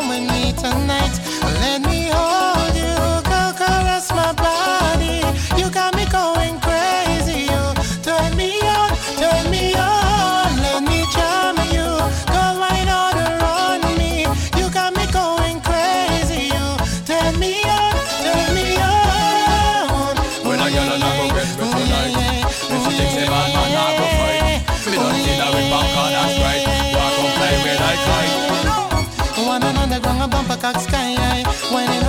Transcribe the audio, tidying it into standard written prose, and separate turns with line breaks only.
with me tonight. Let me hold you, girl, caress my body. You got me going crazy. You turn me on, turn me on. Let me charm you, girl, why not around me? You got me going crazy. You turn me on, turn me on.
When I get on, I go get me tonight. If she thinks a bad man, I go fight. We don't see that we back on that right. Walk on play with I fight.
One on the ground, a bumper cock sky. When